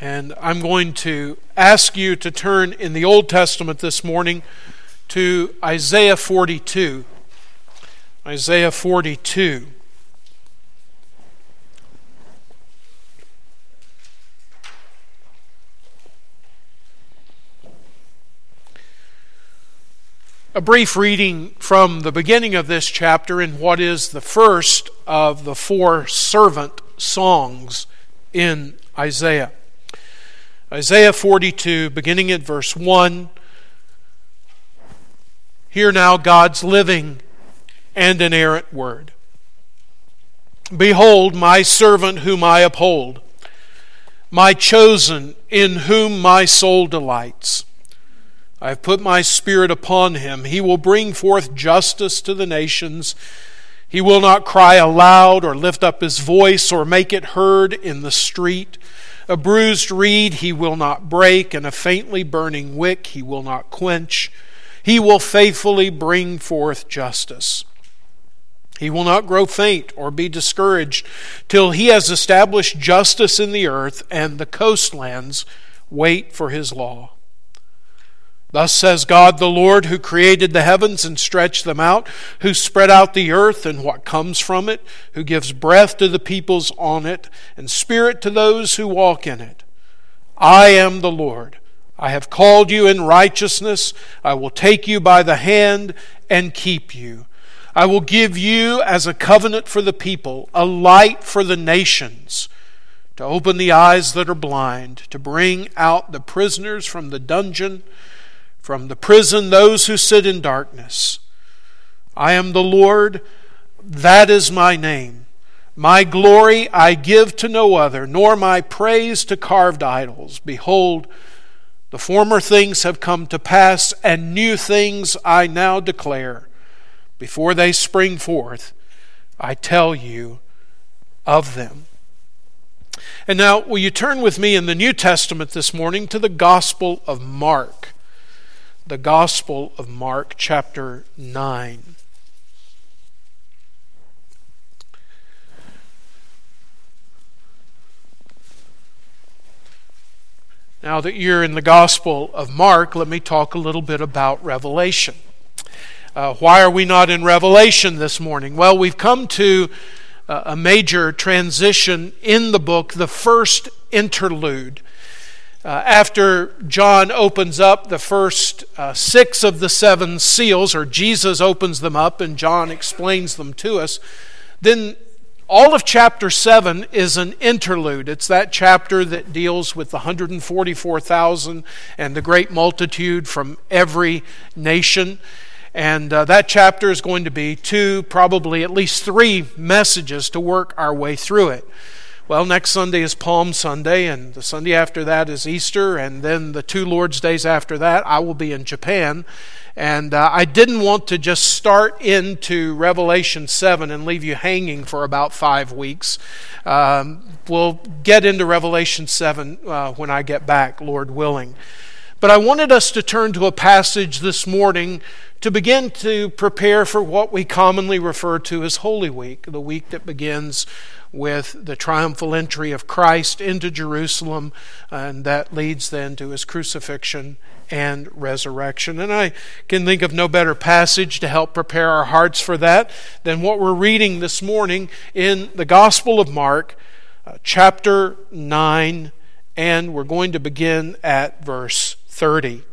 And I'm going to ask you to turn in the Old Testament this morning to Isaiah 42. Isaiah 42. A brief reading from the beginning of this chapter in what is the first of the 4 servant songs in Isaiah. Isaiah 42, beginning at verse 1. Hear now God's living and inerrant word. Behold, my servant whom I uphold, my chosen in whom my soul delights. I have put my spirit upon him. He will bring forth justice to the nations. He will not cry aloud or lift up his voice or make it heard in the street. A bruised reed he will not break, and a faintly burning wick he will not quench. He will faithfully bring forth justice. He will not grow faint or be discouraged till he has established justice in the earth, and the coastlands wait for his law. Thus says God the Lord, who created the heavens and stretched them out, who spread out the earth and what comes from it, who gives breath to the peoples on it, and spirit to those who walk in it. I am the Lord. I have called you in righteousness. I will take you by the hand and keep you. I will give you as a covenant for the people, a light for the nations, to open the eyes that are blind, to bring out the prisoners from the dungeon, from the prison those who sit in darkness. I am the Lord, that is my name. My glory I give to no other, nor my praise to carved idols. Behold, the former things have come to pass, and new things I now declare. Before they spring forth, I tell you of them. And now, will you turn with me in the New Testament this morning to the Gospel of Mark? The Gospel of Mark, chapter 9. Now that you're in the Gospel of Mark, let me talk a little bit about Revelation. Why are we not in Revelation this morning? Well, we've come to a major transition in the book, the first interlude. After John opens up the first 6 of the 7 seals, or Jesus opens them up and John explains them to us, then all of chapter 7 is an interlude. It's that chapter that deals with the 144,000 and the great multitude from every nation. And that chapter is going to be 2, probably at least 3 messages to work our way through it. Well, next Sunday is Palm Sunday, and the Sunday after that is Easter, and then the 2 Lord's Days after that, I will be in Japan. And I didn't want to just start into Revelation 7 and leave you hanging for about 5 weeks. We'll get into Revelation 7 when I get back, Lord willing. But I wanted us to turn to a passage this morning to begin to prepare for what we commonly refer to as Holy Week, the week that begins with the triumphal entry of Christ into Jerusalem, and that leads then to his crucifixion and resurrection. And I can think of no better passage to help prepare our hearts for that than what we're reading this morning in the Gospel of Mark, chapter 9, and we're going to begin at verse 30.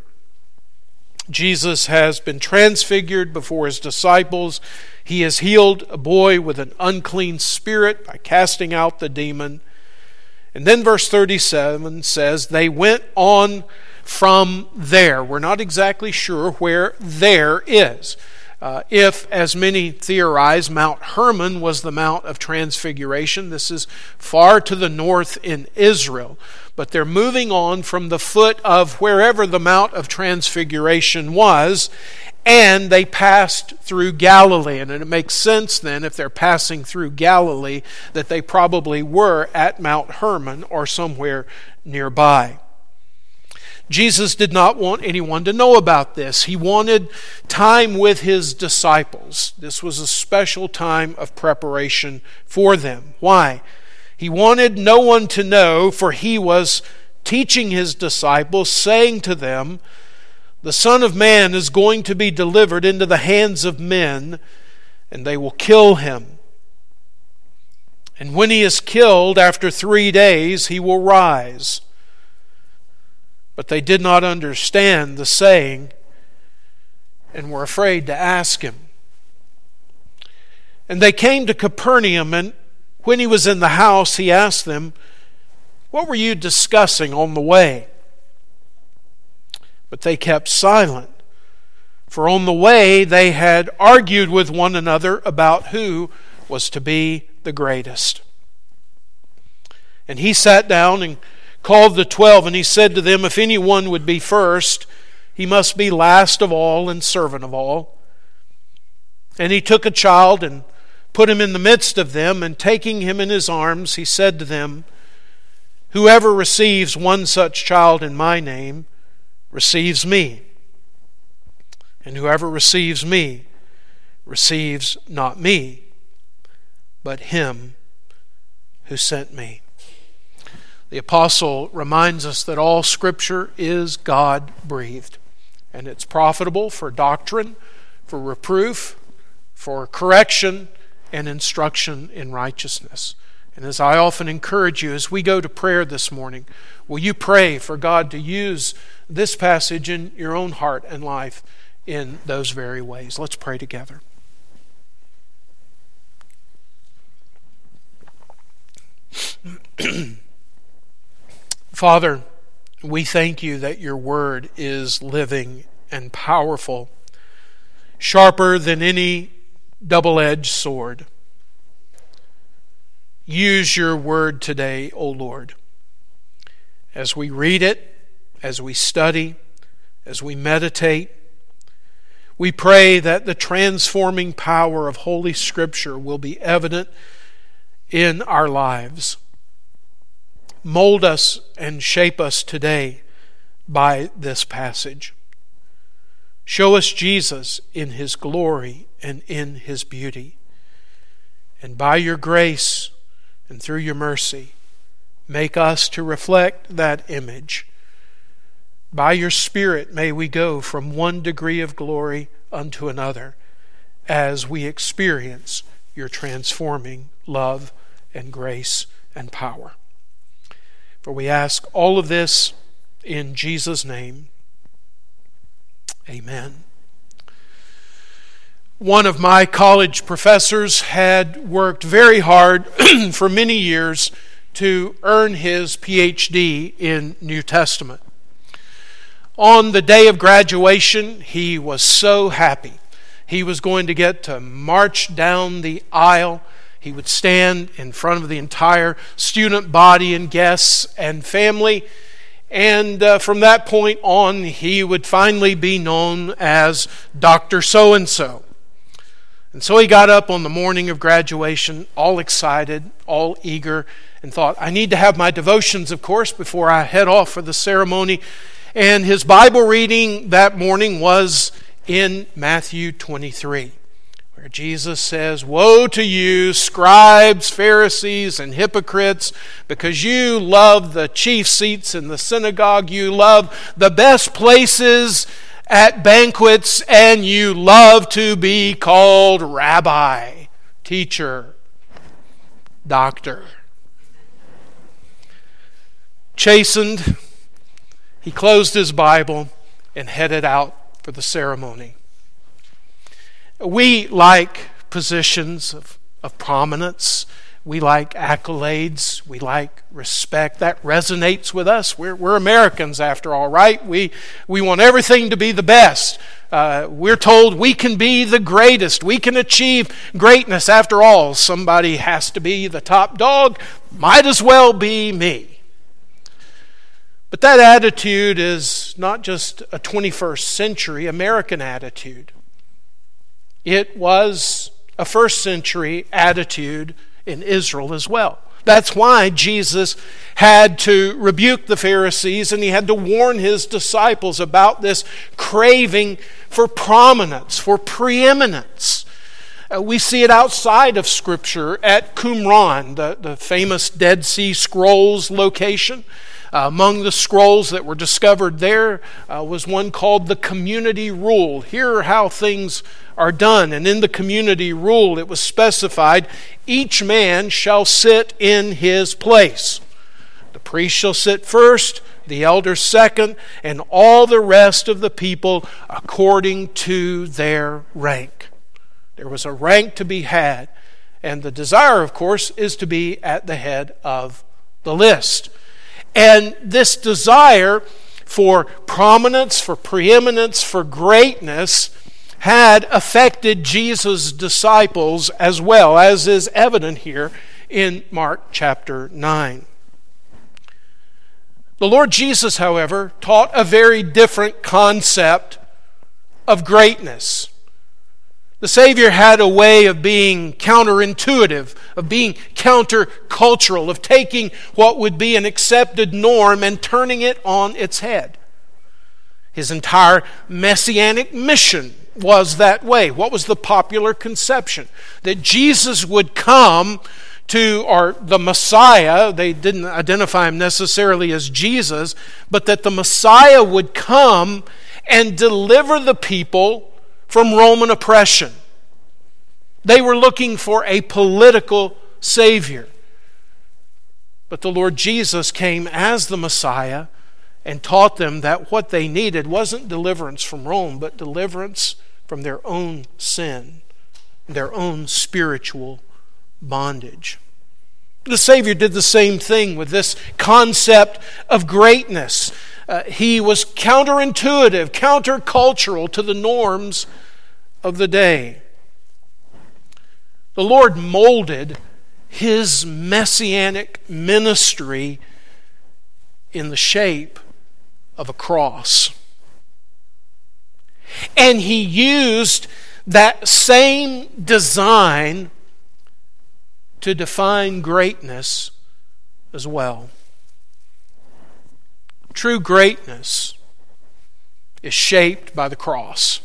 Jesus has been transfigured before his disciples. He has healed a boy with an unclean spirit by casting out the demon. And then verse 37 says, they went on from there. We're not exactly sure where there is. If, as many theorize, Mount Hermon was the Mount of Transfiguration, this is far to the north in Israel. But they're moving on from the foot of wherever the Mount of Transfiguration was, and they passed through Galilee. And it makes sense then, if they're passing through Galilee, that they probably were at Mount Hermon or somewhere nearby. Jesus did not want anyone to know about this. He wanted time with his disciples. This was a special time of preparation for them. Why? He wanted no one to know, for he was teaching His disciples, saying to them, "The Son of Man is going to be delivered into the hands of men, and they will kill Him. And when He is killed, after 3 days, He will rise." But they did not understand the saying and were afraid to ask Him. And they came to Capernaum, and when He was in the house, He asked them, "What were you discussing on the way?" But they kept silent, for on the way they had argued with one another about who was to be the greatest. And He sat down and called the 12, and He said to them, "If anyone would be first, he must be last of all and servant of all." And He took a child and put him in the midst of them, and taking him in His arms, He said to them, "Whoever receives one such child in My name receives Me. And whoever receives Me receives not Me, but Him who sent Me." The apostle reminds us that all Scripture is God-breathed, and it's profitable for doctrine, for reproof, for correction, and instruction in righteousness. And as I often encourage you, as we go to prayer this morning, will you pray for God to use this passage in your own heart and life in those very ways? Let's pray together. Father, we thank You that Your Word is living and powerful, sharper than any double-edged sword. Use Your Word today, O Lord, as we read it, as we study, as we meditate. We pray that the transforming power of Holy Scripture will be evident in our lives. Mold us and shape us today by this passage. Show us Jesus in His glory and in His beauty. And by Your grace and through Your mercy, make us to reflect that image. By Your Spirit may we go from one degree of glory unto another as we experience Your transforming love and grace and power. For we ask all of this in Jesus' name. Amen. One of my college professors had worked very hard for many years to earn his PhD in New Testament. On the day of graduation, he was so happy. He was going to get to march down the aisle. He would stand in front of the entire student body and guests and family. And from that point on, he would finally be known as Dr. So-and-so. And so he got up on the morning of graduation, all excited, all eager, and thought, I need to have my devotions, of course, before I head off for the ceremony. And his Bible reading that morning was in Matthew 23, where Jesus says, "Woe to you, scribes, Pharisees, and hypocrites, because you love the chief seats in the synagogue, you love the best places at banquets, and you love to be called rabbi, teacher, doctor." Chastened, he closed his Bible and headed out for the ceremony. We like positions of prominence. We like accolades. We like respect. That resonates with us. We're Americans, after all, right? We want everything to be the best. We're told we can be the greatest. We can achieve greatness. After all, somebody has to be the top dog. Might as well be me. But that attitude is not just a 21st century American attitude. It was a first century attitude in Israel as well. That's why Jesus had to rebuke the Pharisees, and he had to warn his disciples about this craving for prominence, for preeminence. We see it outside of Scripture at Qumran, the famous Dead Sea Scrolls location. Among the scrolls that were discovered there was one called the Community Rule. Here are how things are done. And in the Community Rule it was specified, each man shall sit in his place. The priest shall sit first, the elders second, and all the rest of the people according to their rank. There was a rank to be had, and the desire, of course, is to be at the head of the list. And this desire for prominence, for preeminence, for greatness had affected Jesus' disciples as well, as is evident here in Mark chapter 9. The Lord Jesus, however, taught a very different concept of greatness. The Savior had a way of being counterintuitive, of being countercultural, of taking what would be an accepted norm and turning it on its head. His entire messianic mission was that way. What was the popular conception? That Jesus would come to, or the Messiah, they didn't identify him necessarily as Jesus, but that the Messiah would come and deliver the people from Roman oppression. They were looking for a political Savior. But the Lord Jesus came as the Messiah and taught them that what they needed wasn't deliverance from Rome, but deliverance from their own sin, their own spiritual bondage. The Savior did the same thing with this concept of greatness. He was counterintuitive, countercultural to the norms of the day. The Lord molded his messianic ministry in the shape of a cross. And he used that same design to define greatness as well. True greatness is shaped by the cross.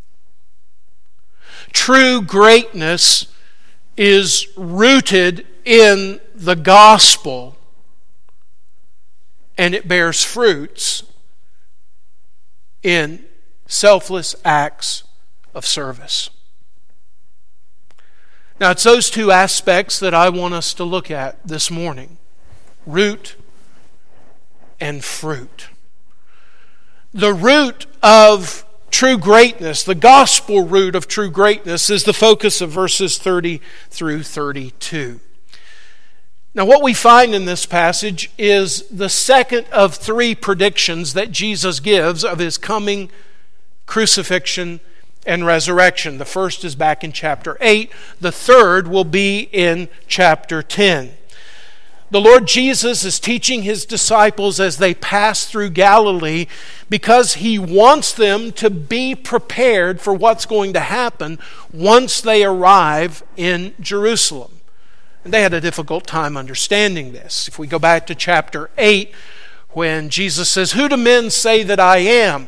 True greatness is rooted in the gospel, and it bears fruits in selfless acts of service. Now, it's those two aspects that I want us to look at this morning: root and fruit. The root of true greatness, the gospel root of true greatness, is the focus of verses 30 through 32. Now, what we find in this passage is the second of three predictions that Jesus gives of his coming crucifixion and resurrection. The first is back in chapter 8. The third will be in chapter 10. The Lord Jesus is teaching his disciples as they pass through Galilee because he wants them to be prepared for what's going to happen once they arrive in Jerusalem. And they had a difficult time understanding this. If we go back to chapter 8, when Jesus says, "Who do men say that I am?"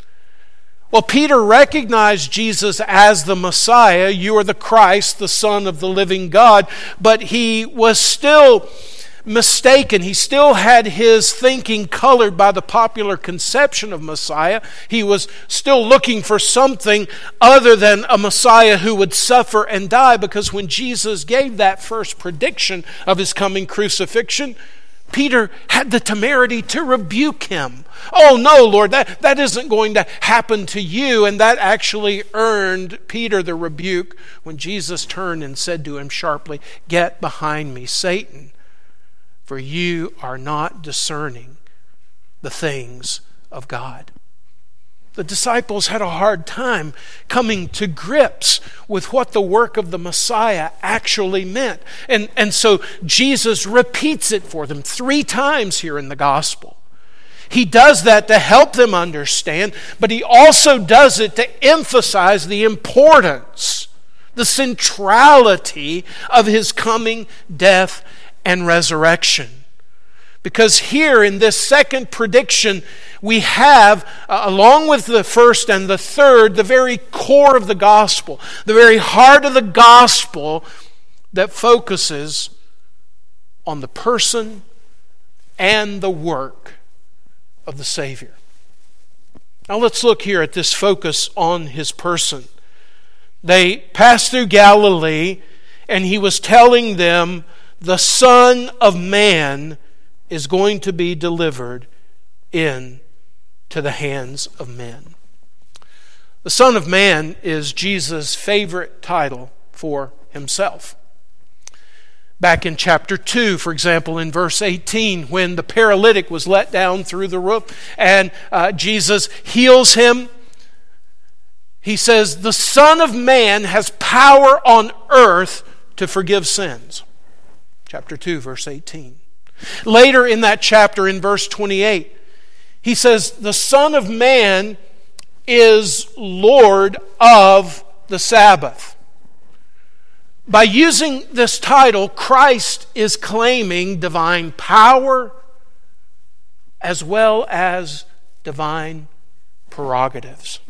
Well, Peter recognized Jesus as the Messiah. "You are the Christ, the Son of the living God." But he was still mistaken. He still had his thinking colored by the popular conception of Messiah. He was still looking for something other than a Messiah who would suffer and die, because when Jesus gave that first prediction of his coming crucifixion, Peter had the temerity to rebuke him. "Oh no, Lord, that isn't going to happen to you." And that actually earned Peter the rebuke when Jesus turned and said to him sharply, "Get behind me, Satan, for you are not discerning the things of God." The disciples had a hard time coming to grips with what the work of the Messiah actually meant. And so Jesus repeats it for them 3 times here in the gospel. He does that to help them understand, but he also does it to emphasize the importance, the centrality of his coming death and resurrection. Because here in this second prediction, we have, along with the first and the third, the very core of the gospel, the very heart of the gospel that focuses on the person and the work of the Savior. Now let's look here at this focus on His person. They passed through Galilee, and He was telling them the Son of Man is going to be delivered into the hands of men. The Son of Man is Jesus' favorite title for Himself. Back in chapter 2, for example, in verse 18, when the paralytic was let down through the roof and Jesus heals him, He says, the Son of Man has power on earth to forgive sins. Chapter 2, verse 18. Later in that chapter, in verse 28, He says, the Son of Man is Lord of the Sabbath. By using this title, Christ is claiming divine power as well as divine prerogatives.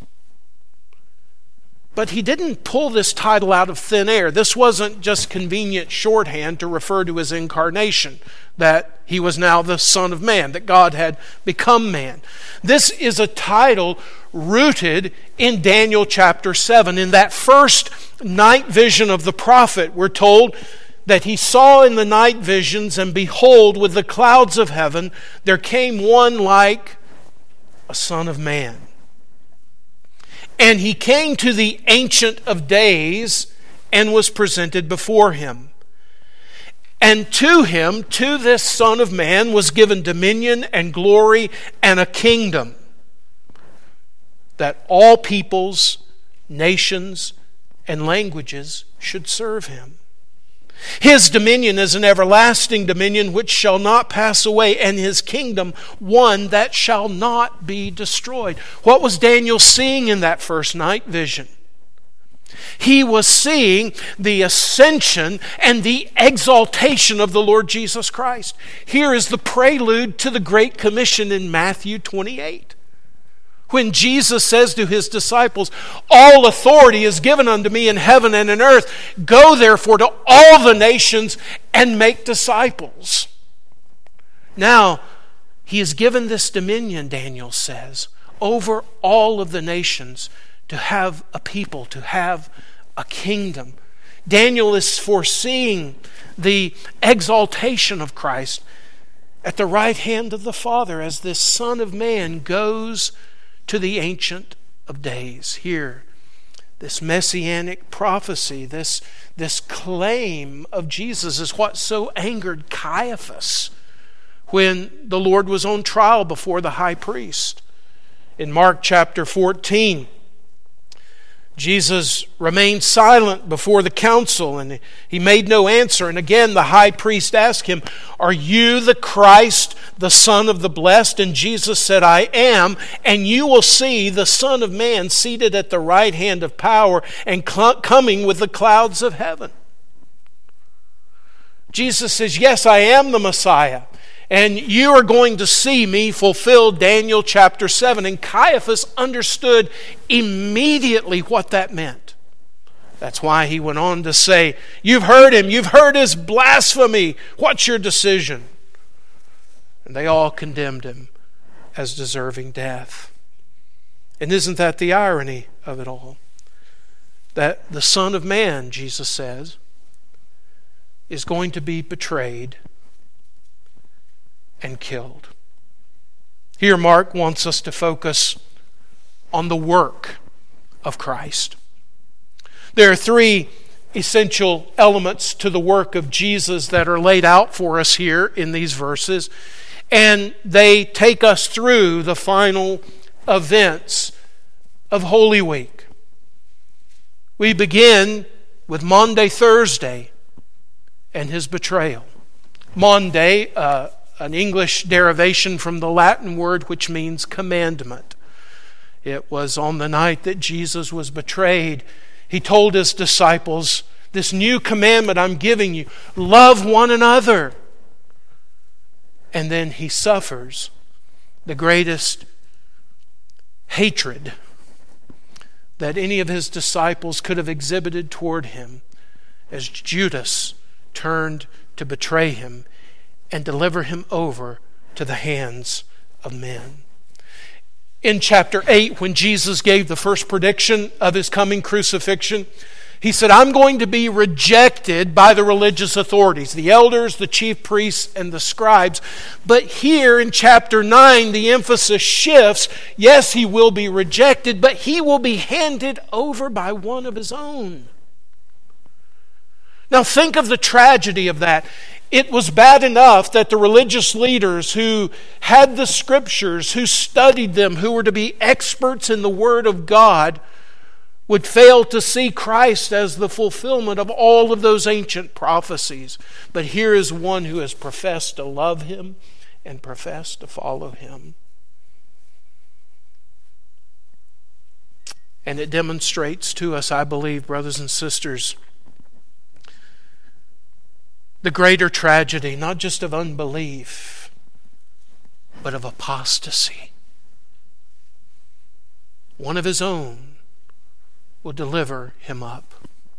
But He didn't pull this title out of thin air. This wasn't just convenient shorthand to refer to His incarnation, that He was now the Son of Man, that God had become man. This is a title rooted in Daniel chapter 7. In that first night vision of the prophet, we're told that he saw in the night visions, and behold, with the clouds of heaven, there came one like a Son of Man. And he came to the Ancient of Days and was presented before him. And to him, to this Son of Man, was given dominion and glory and a kingdom, that all peoples, nations, and languages should serve him. His dominion is an everlasting dominion which shall not pass away, and His kingdom one that shall not be destroyed. What was Daniel seeing in that first night vision? He was seeing the ascension and the exaltation of the Lord Jesus Christ. Here is the prelude to the Great Commission in Matthew 28. When Jesus says to His disciples, all authority is given unto me in heaven and in earth. Go therefore to all the nations and make disciples. Now, He has given this dominion, Daniel says, over all of the nations, to have a people, to have a kingdom. Daniel is foreseeing the exaltation of Christ at the right hand of the Father as this Son of Man goes to the Ancient of Days. Here, this messianic prophecy, this claim of Jesus is what so angered Caiaphas when the Lord was on trial before the high priest. In Mark chapter 14, Jesus remained silent before the council, and He made no answer. And again the high priest asked Him, are you the Christ, the Son of the Blessed? And Jesus said, I am, and you will see the Son of Man seated at the right hand of power and coming with the clouds of heaven. Jesus says, yes, I am the Messiah, and you are going to see me fulfill Daniel chapter 7. And Caiaphas understood immediately what that meant. That's why he went on to say, you've heard him, you've heard his blasphemy. What's your decision? And they all condemned him as deserving death. And isn't that the irony of it all? That the Son of Man, Jesus says, is going to be betrayed and killed. Here Mark wants us to focus on the work of Christ. There are three essential elements to the work of Jesus that are laid out for us here in these verses, and they take us through the final events of Holy Week. We begin with Maundy Thursday and His betrayal. Maundy, an English derivation from the Latin word which means commandment. It was on the night that Jesus was betrayed. He told His disciples, this new commandment I'm giving you, love one another. And then He suffers the greatest hatred that any of His disciples could have exhibited toward Him as Judas turned to betray Him and deliver Him over to the hands of men. In chapter 8, when Jesus gave the first prediction of his coming crucifixion, he said, I'm going to be rejected by the religious authorities, the elders, the chief priests, and the scribes. But here in chapter 9, the emphasis shifts. Yes, he will be rejected, but he will be handed over by one of his own. Now think of the tragedy of that. It was bad enough that the religious leaders who had the scriptures, who studied them, who were to be experts in the Word of God, would fail to see Christ as the fulfillment of all of those ancient prophecies. But here is one who has professed to love him and professed to follow him. And it demonstrates to us, I believe, brothers and sisters, the greater tragedy, not just of unbelief, but of apostasy. One of his own will deliver him up.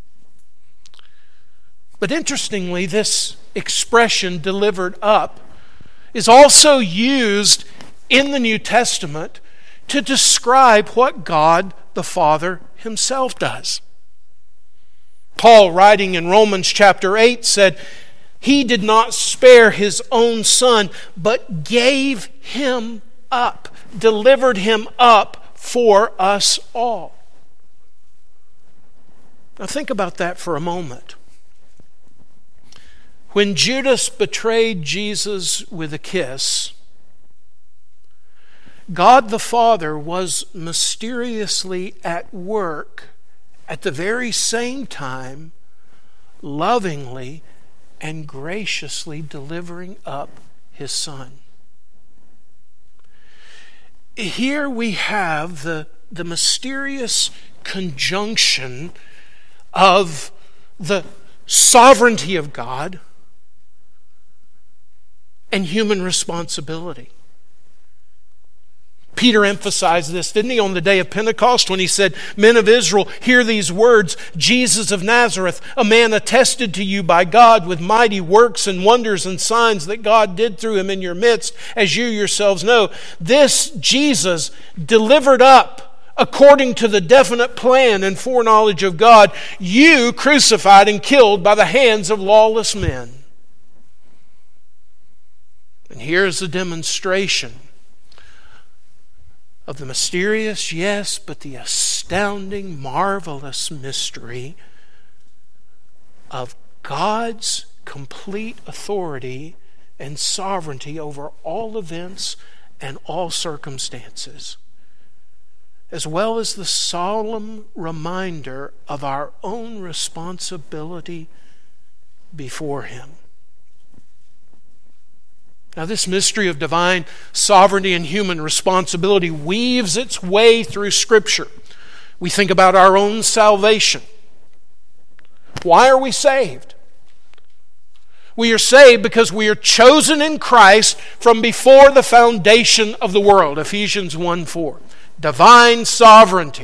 But interestingly, this expression, delivered up, is also used in the New Testament to describe what God the Father himself does. Paul, writing in Romans chapter 8, said, He did not spare his own Son, but gave him up, delivered him up for us all. Now think about that for a moment. When Judas betrayed Jesus with a kiss, God the Father was mysteriously at work at the very same time, lovingly and graciously delivering up his Son. Here we have the mysterious conjunction of the sovereignty of God and human responsibility. Peter emphasized this, didn't he, on the day of Pentecost when he said, Men of Israel, hear these words, Jesus of Nazareth, a man attested to you by God with mighty works and wonders and signs that God did through him in your midst, as you yourselves know. This Jesus delivered up according to the definite plan and foreknowledge of God, you crucified and killed by the hands of lawless men. And here's a demonstration of the mysterious, yes, but the astounding, marvelous mystery of God's complete authority and sovereignty over all events and all circumstances, as well as the solemn reminder of our own responsibility before Him. Now, this mystery of divine sovereignty and human responsibility weaves its way through Scripture. We think about our own salvation. Why are we saved? We are saved because we are chosen in Christ from before the foundation of the world. Ephesians 1:4. Divine sovereignty.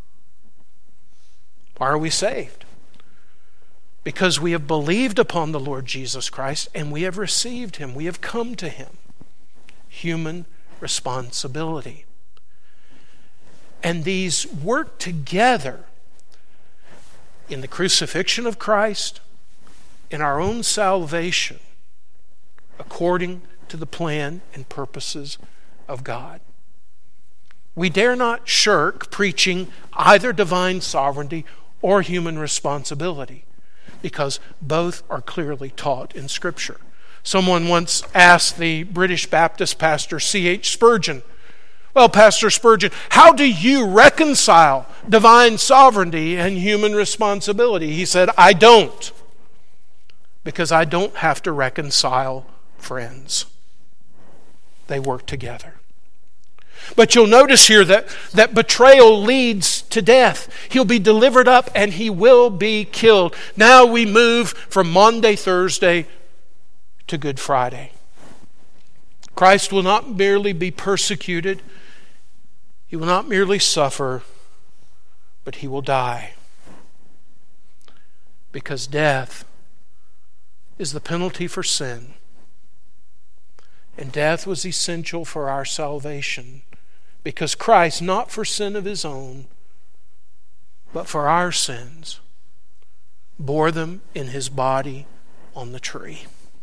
Why are we saved? Because we have believed upon the Lord Jesus Christ and we have received Him. We have come to Him. Human responsibility. And these work together in the crucifixion of Christ, in our own salvation, according to the plan and purposes of God. We dare not shirk preaching either divine sovereignty or human responsibility, because both are clearly taught in Scripture. Someone once asked the British Baptist pastor C.H. Spurgeon, well, Pastor Spurgeon, how do you reconcile divine sovereignty and human responsibility? He said, I don't, because I don't have to reconcile friends. They work together. But you'll notice here that betrayal leads to death. He'll be delivered up and he will be killed. Now we move from Maundy Thursday to Good Friday. Christ will not merely be persecuted. He will not merely suffer, but He will die. Because death is the penalty for sin. And death was essential for our salvation, because Christ, not for sin of His own, but for our sins, bore them in His body on the tree.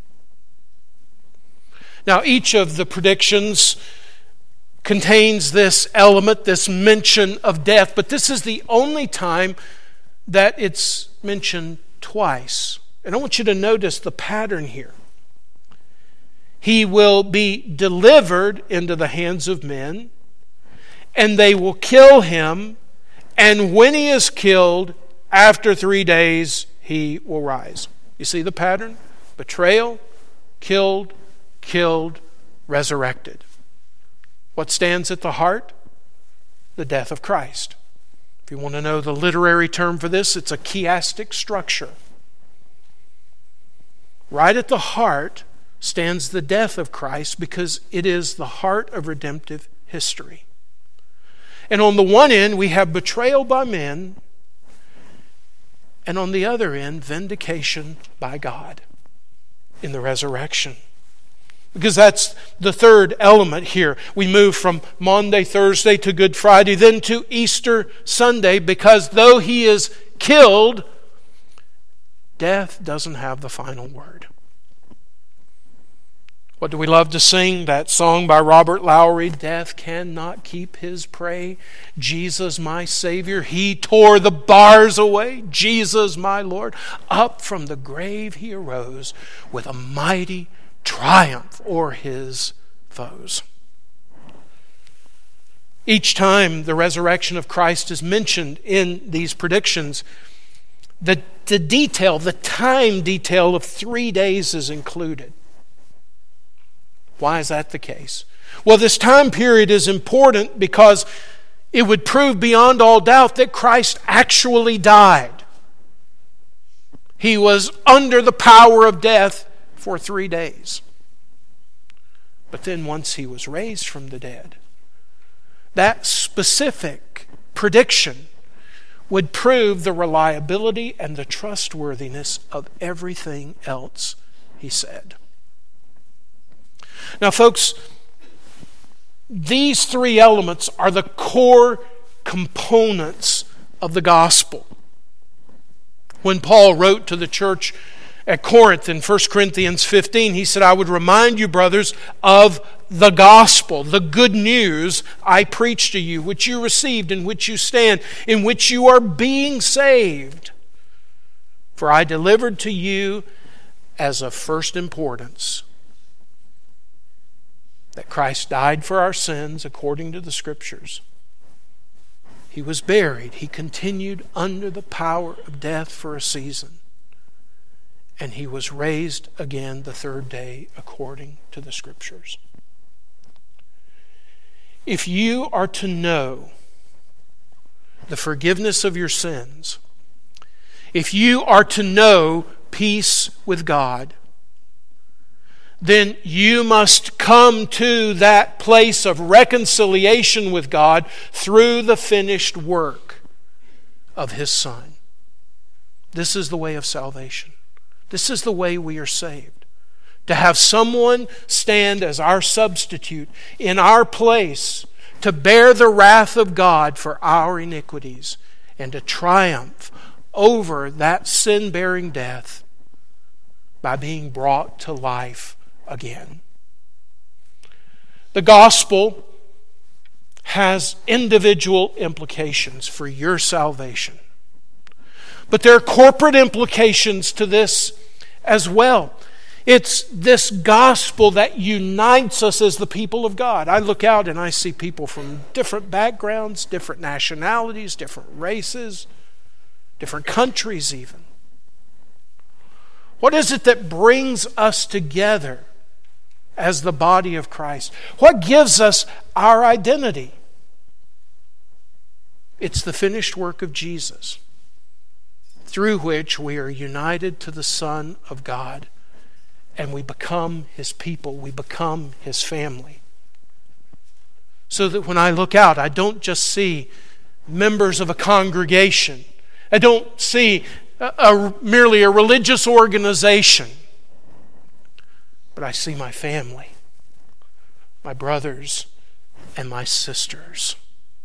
Now, each of the predictions contains this element, this mention of death, but this is the only time that it's mentioned twice. And I want you to notice the pattern here. He will be delivered into the hands of men, and they will kill Him, and when He is killed, after 3 days, He will rise. You see the pattern? Betrayal, killed, resurrected. What stands at the heart? The death of Christ. If you want to know the literary term for this, it's a chiastic structure. Right at the heart stands the death of Christ, because it is the heart of redemptive history. And on the one end, we have betrayal by men, and on the other end, vindication by God in the resurrection. Because that's the third element here. We move from Maundy, Thursday to Good Friday, then to Easter Sunday, because though He is killed, death doesn't have the final word. What do we love to sing? That song by Robert Lowry, "Death cannot keep his prey. Jesus my Savior, He tore the bars away. Jesus my Lord, up from the grave He arose with a mighty triumph o'er His foes." Each time the resurrection of Christ is mentioned in these predictions, the detail, the time detail of 3 days is included. Why is that the case? Well, this time period is important because it would prove beyond all doubt that Christ actually died. He was under the power of death for 3 days. But then once He was raised from the dead, that specific prediction would prove the reliability and the trustworthiness of everything else He said. Now, folks, these 3 elements are the core components of the gospel. When Paul wrote to the church at Corinth in 1 Corinthians 15, he said, "I would remind you, brothers, of the gospel, the good news I preached to you, which you received, in which you stand, in which you are being saved. For I delivered to you as of first importance that Christ died for our sins according to the Scriptures. He was buried. He continued under the power of death for a season. And He was raised again the 3rd day according to the Scriptures." If you are to know the forgiveness of your sins, if you are to know peace with God, then you must come to that place of reconciliation with God through the finished work of His Son. This is the way of salvation. This is the way we are saved. To have someone stand as our substitute in our place to bear the wrath of God for our iniquities and to triumph over that sin-bearing death by being brought to life again. The gospel has individual implications for your salvation. But there are corporate implications to this as well. It's this gospel that unites us as the people of God. I look out and I see people from different backgrounds, different nationalities, different races, different countries even. What is it that brings us together as the body of Christ? What gives us our identity? It's the finished work of Jesus, through which we are united to the Son of God, and we become His people, we become His family. So that when I look out, I don't just see members of a congregation. I don't see merely a religious organization, but I see my family. my brothers, and my sisters.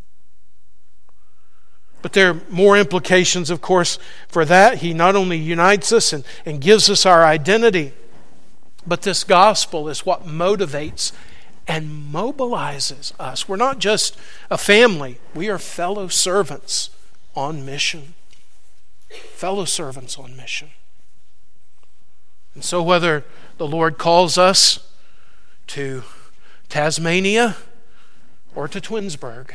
But there are more implications, of course, for that. He not only unites us and gives us our identity, but this gospel is what motivates and mobilizes us. We're not just a family. We are fellow servants on mission. Fellow servants on mission. And so whether the Lord calls us to Tasmania or to Twinsburg,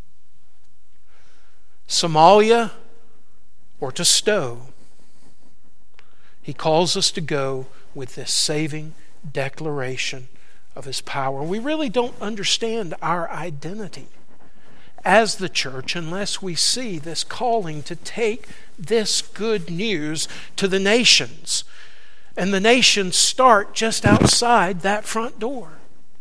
Somalia or to Stowe, He calls us to go with this saving declaration of His power. We really don't understand our identity as the church unless we see this calling to take this good news to the nations. And the nations start just outside that front door.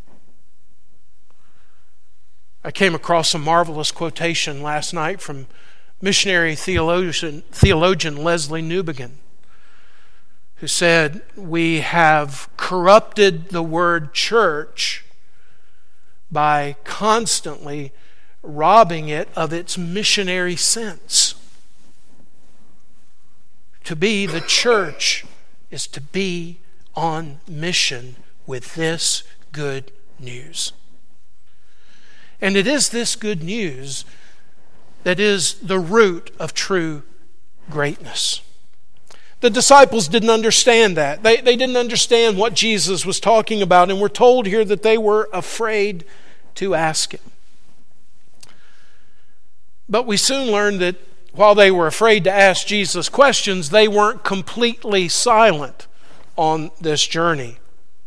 I came across a marvelous quotation last night from missionary theologian Leslie Newbigin, who said, "We have corrupted the word church by constantly robbing it of its missionary sense. To be the church is to be on mission with this good news." And it is this good news that is the root of true greatness. The disciples didn't understand that. They didn't understand what Jesus was talking about, and we're told here that they were afraid to ask Him. But we soon learned that while they were afraid to ask Jesus questions, they weren't completely silent on this journey.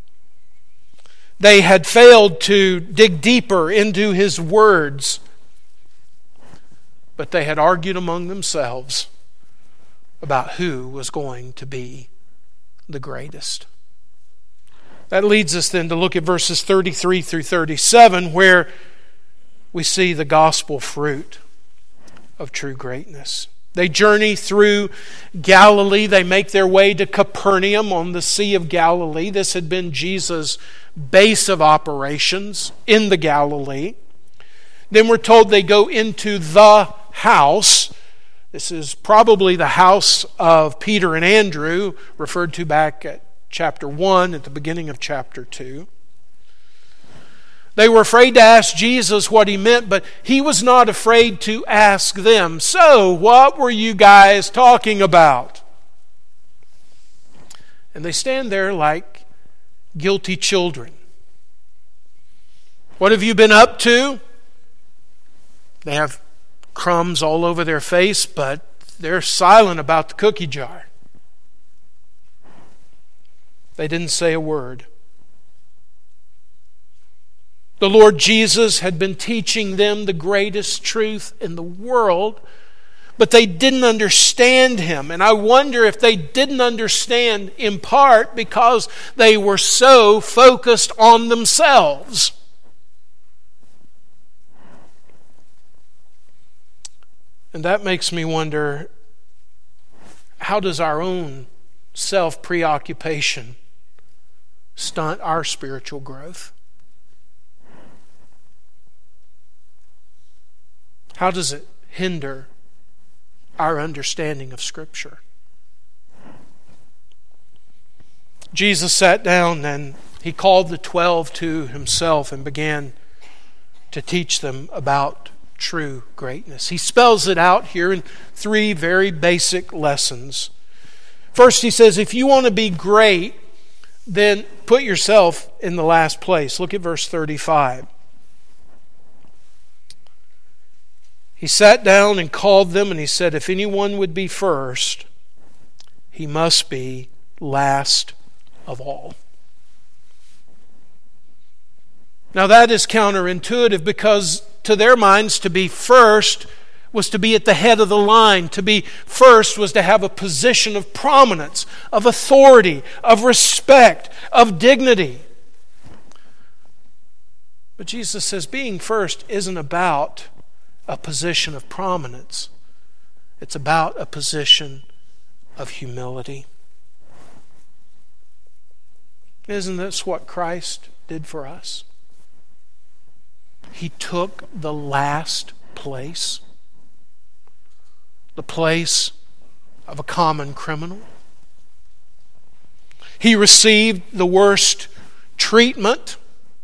They had failed to dig deeper into His words, but they had argued among themselves about who was going to be the greatest. That leads us then to look at verses 33 through 37, where we see the gospel fruit of true greatness. They journey through Galilee. They make their way to Capernaum on the Sea of Galilee. This had been Jesus' base of operations in the Galilee. Then we're told they go into the house. This is probably the house of Peter and Andrew, referred to back at chapter 1, at the beginning of chapter 2. They were afraid to ask Jesus what He meant, but He was not afraid to ask them, "So, what were you guys talking about?" And they stand there like guilty children. "What have you been up to?" They have crumbs all over their face, but they're silent about the cookie jar. They didn't say a word. The Lord Jesus had been teaching them the greatest truth in the world, but they didn't understand Him. And I wonder if they didn't understand in part because they were so focused on themselves. And that makes me wonder, how does our own self-preoccupation stunt our spiritual growth? How does it hinder our understanding of Scripture? Jesus sat down and He called the 12 to Himself and began to teach them about true greatness. He spells it out here in 3 very basic lessons. First, He says, if you want to be great, then put yourself in the last place. Look at verse 35. He sat down and called them, and He said, if anyone would be first, he must be last of all. Now that is counterintuitive, because to their minds, to be first was to be at the head of the line. To be first was to have a position of prominence, of authority, of respect, of dignity. But Jesus says being first isn't about a position of prominence. It's about a position of humility. Isn't this what Christ did for us? He took the last place, the place of a common criminal. He received the worst treatment,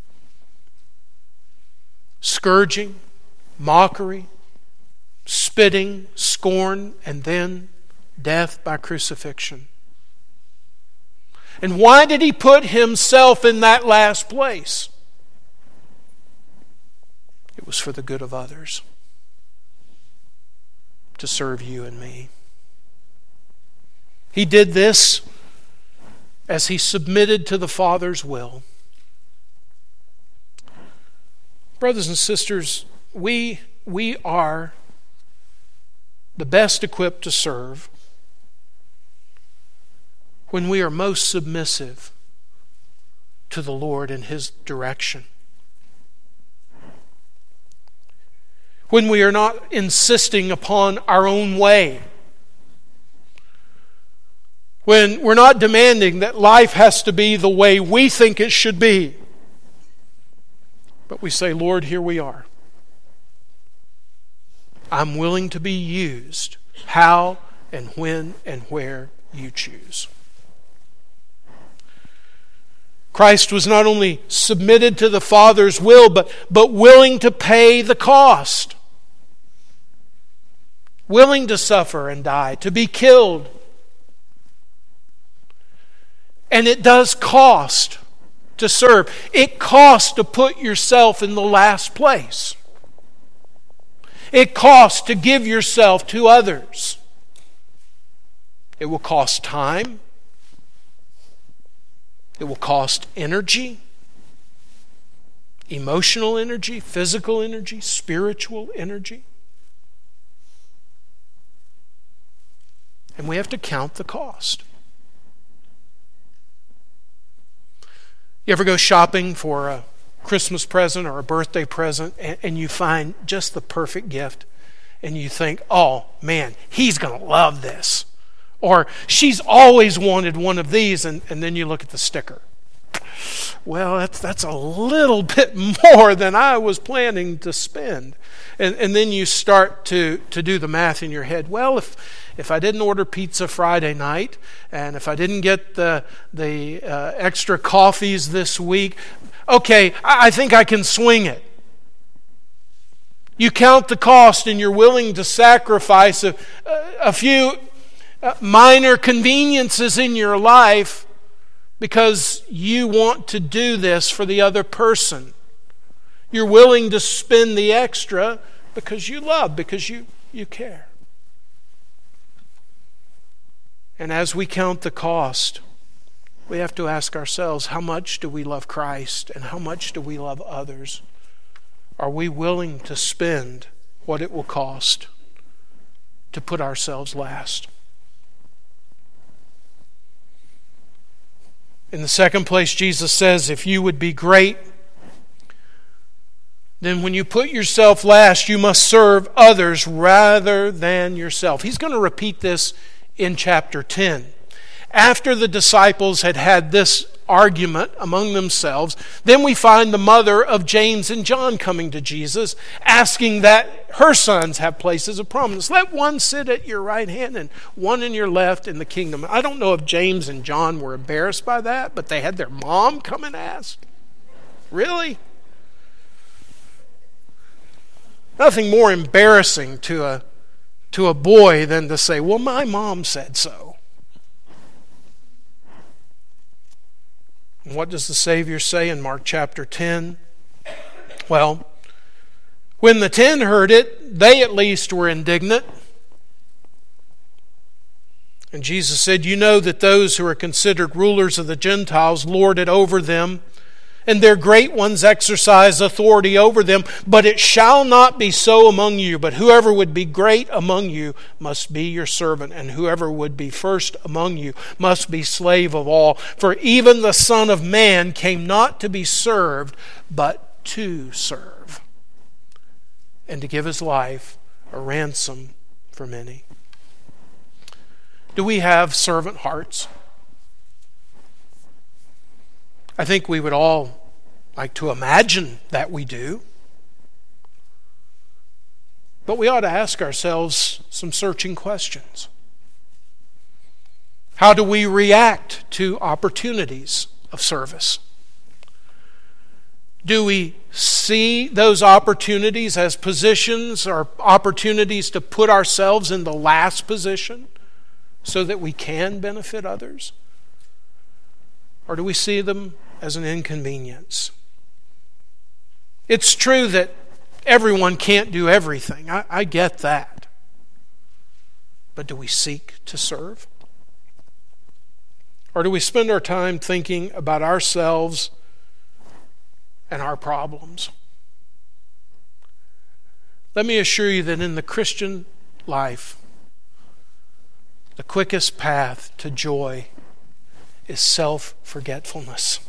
scourging, mockery, spitting, scorn, and then death by crucifixion. And why did He put Himself in that last place? It was for the good of others, to serve you and me. He did this as He submitted to the Father's will. Brothers and sisters, we are the best equipped to serve when we are most submissive to the Lord and His direction. When we are not insisting upon our own way. When we're not demanding that life has to be the way we think it should be. But we say, Lord, here we are. I'm willing to be used how and when and where You choose. Christ was not only submitted to the Father's will, but willing to pay the cost. Willing to suffer and die, to be killed. And it does cost to serve. It costs to put yourself in the last place. It costs to give yourself to others. It will cost time. It will cost energy, emotional energy, physical energy, spiritual energy. And we have to count the cost. You ever go shopping for a Christmas present or a birthday present and you find just the perfect gift and you think, oh man, he's going to love this. Or she's always wanted one of these, and then you look at the sticker. Well, that's a little bit more than I was planning to spend. And then you start to do the math in your head. Well, if I didn't order pizza Friday night, and if I didn't get the extra coffees this week, okay, I think I can swing it. You count the cost and you're willing to sacrifice a few minor conveniences in your life because you want to do this for the other person. You're willing to spend the extra because you love, because you care. And as we count the cost, we have to ask ourselves, how much do we love Christ and how much do we love others? Are we willing to spend what it will cost to put ourselves last? In the second place, Jesus says, if you would be great, then when you put yourself last, you must serve others rather than yourself. He's going to repeat this in chapter 10. After the disciples had this argument among themselves, then we find the mother of James and John coming to Jesus, asking that her sons have places of prominence. Let one sit at your right hand and one in your left in the kingdom. I don't know if James and John were embarrassed by that, but they had their mom come and ask. Really? Nothing more embarrassing to a boy than to say, well, my mom said so. And what does the Savior say in Mark chapter 10? Well, when the 10 heard it, they at least were indignant. And Jesus said, you know that those who are considered rulers of the Gentiles lord it over them, and their great ones exercise authority over them. But it shall not be so among you. But whoever would be great among you must be your servant. And whoever would be first among you must be slave of all. For even the Son of Man came not to be served, but to serve, and to give His life a ransom for many. Do we have servant hearts? I think we would all like to imagine that we do. But we ought to ask ourselves some searching questions. How do we react to opportunities of service? Do we see those opportunities as positions or opportunities to put ourselves in the last position so that we can benefit others? Or do we see them as an inconvenience? It's true that everyone can't do everything. I get that. But do we seek to serve? Or do we spend our time thinking about ourselves and our problems? Let me assure you that in the Christian life, the quickest path to joy is self-forgetfulness.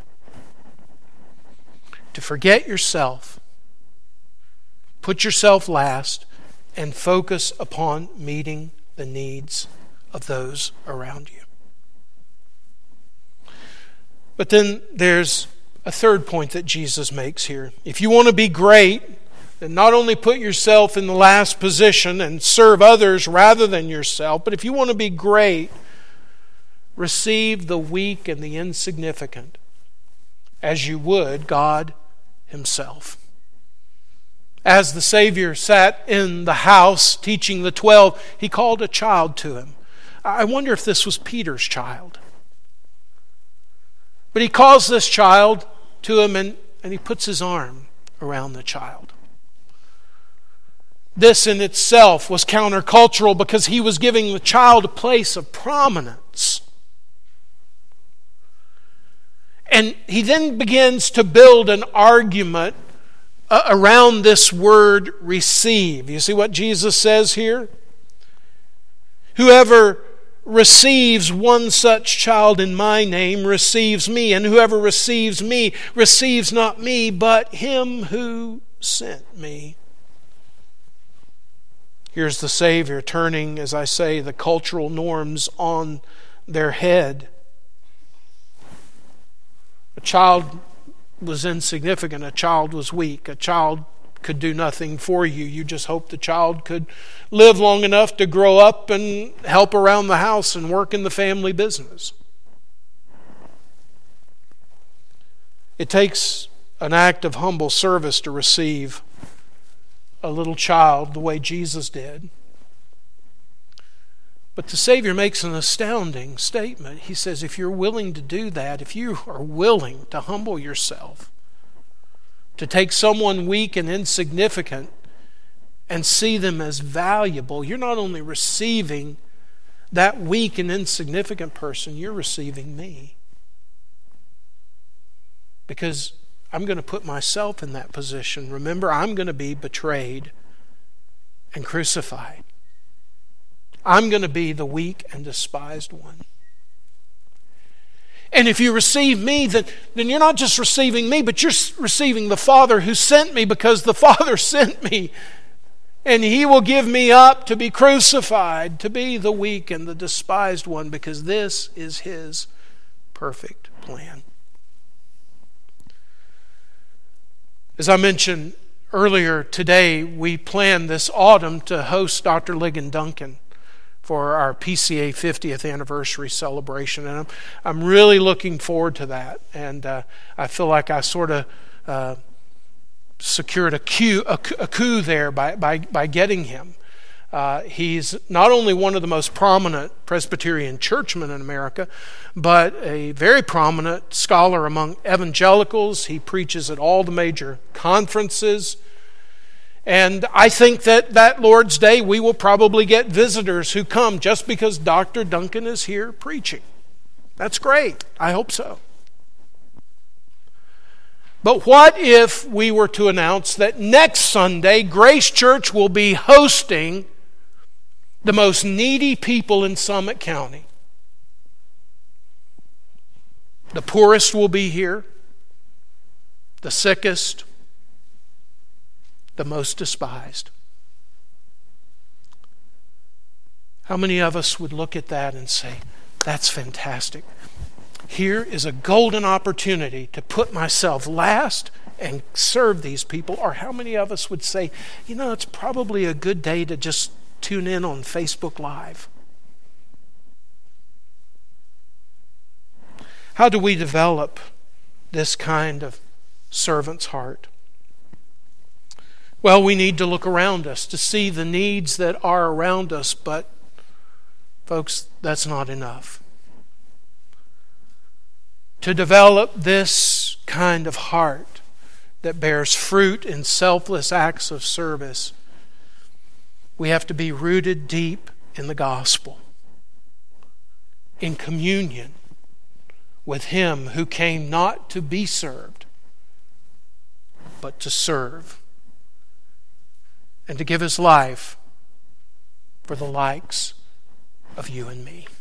To forget yourself, put yourself last, and focus upon meeting the needs of those around you. But then there's a third point that Jesus makes here. If you want to be great, then not only put yourself in the last position and serve others rather than yourself, but if you want to be great, receive the weak and the insignificant as you would God Himself. As the Savior sat in the house teaching the 12, He called a child to Him. I wonder if this was Peter's child. But He calls this child to Him and He puts His arm around the child. This in itself was countercultural because He was giving the child a place of prominence. And He then begins to build an argument around this word receive. You see what Jesus says here? Whoever receives one such child in my name receives me, and whoever receives me receives not me, but Him who sent me. Here's the Savior turning, as I say, the cultural norms on their head. A child was insignificant. A child was weak. A child could do nothing for you. You just hoped the child could live long enough to grow up and help around the house and work in the family business. It takes an act of humble service to receive a little child the way Jesus did. But the Savior makes an astounding statement. He says, if you're willing to do that, if you are willing to humble yourself, to take someone weak and insignificant and see them as valuable, you're not only receiving that weak and insignificant person, you're receiving me. Because I'm going to put myself in that position. Remember, I'm going to be betrayed and crucified. I'm going to be the weak and despised one. And if you receive me, then you're not just receiving me, but you're receiving the Father who sent me, because the Father sent me. And He will give me up to be crucified, to be the weak and the despised one, because this is His perfect plan. As I mentioned earlier today, we plan this autumn to host Dr. Ligon Duncan for our PCA 50th anniversary celebration. And I'm really looking forward to that. And I feel like I sort of secured a coup there by getting him. He's not only one of the most prominent Presbyterian churchmen in America, but a very prominent scholar among evangelicals. He preaches at all the major conferences. And I think that Lord's Day we will probably get visitors who come just because Dr. Duncan is here preaching. That's great. I hope so. But what if we were to announce that next Sunday, Grace Church will be hosting the most needy people in Summit County? The poorest will be here, the sickest, the most despised. How many of us would look at that and say, that's fantastic. here is a golden opportunity to put myself last and serve these people. Or how many of us would say, it's probably a good day to just tune in on Facebook Live? How do we develop this kind of servant's heart? Well, we need to look around us to see the needs that are around us, but folks, that's not enough. To develop this kind of heart that bears fruit in selfless acts of service, we have to be rooted deep in the gospel, in communion with Him who came not to be served, but to serve, and to give His life for the likes of you and me.